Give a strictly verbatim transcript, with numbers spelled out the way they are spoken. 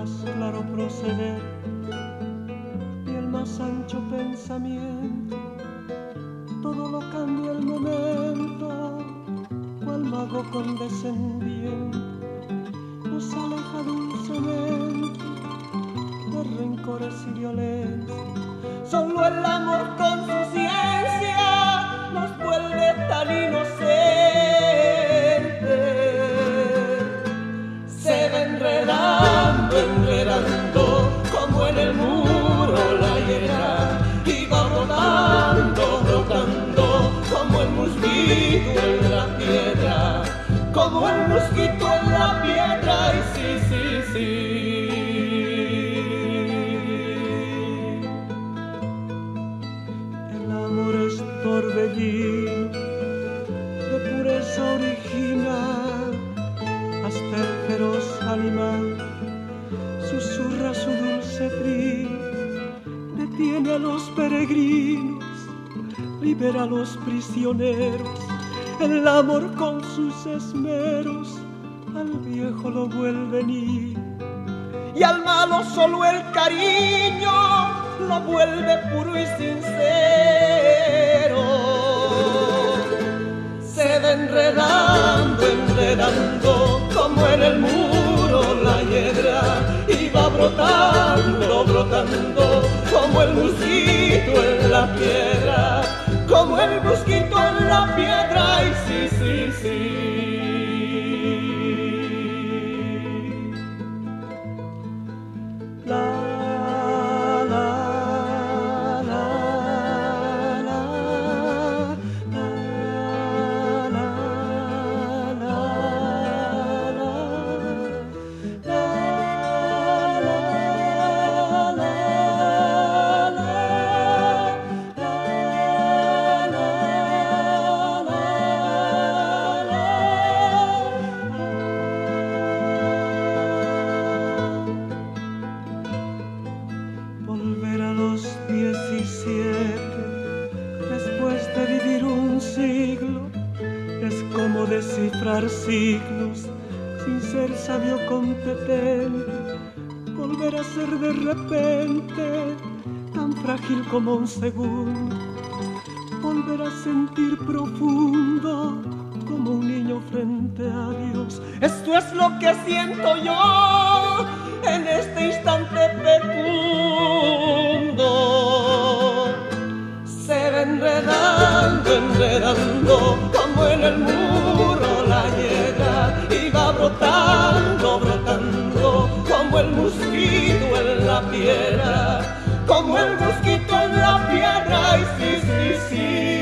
más claro proceder y el más ancho pensamiento, todo lo cambia el momento, cual mago condescendiente nos aleja dulcemente de rencores y violencia. Solo el amor con su ciencia nos vuelve tan inocentes. Se va enredando, enredando como en el muro la hiedra, y va brotando, brotando como el mosquito en la piedra, como el mosquito en la piedra, y sí, sí, sí. El amor es torbellino de pureza original, hasta el feroz animal susurra su dulce trino, detiene a los peregrinos, libera a los prisioneros. El amor con sus esmeros al viejo lo vuelve niño, y al malo solo el cariño lo vuelve puro y sincero. Se va enredando, enredando como en el muro la hiedra, y va brotando, brotando como el mosquito en la piedra, como el mosquito en la piedra, y sí, sí, sí. La, la, la, la, la, la, la, volver a los diecisiete, después de vivir un siglo, es como descifrar signos sin ser sabio competente, volver a ser de repente tan frágil como un segundo, volver a sentir profundo como un niño frente a Dios. Esto es lo que siento yo en este instante fecundo. Se va enredando, enredando como en el muro la hiedra, y va brotando, brotando como el mosquito en la piedra, como el mosquito en la piedra, y sí, sí, sí.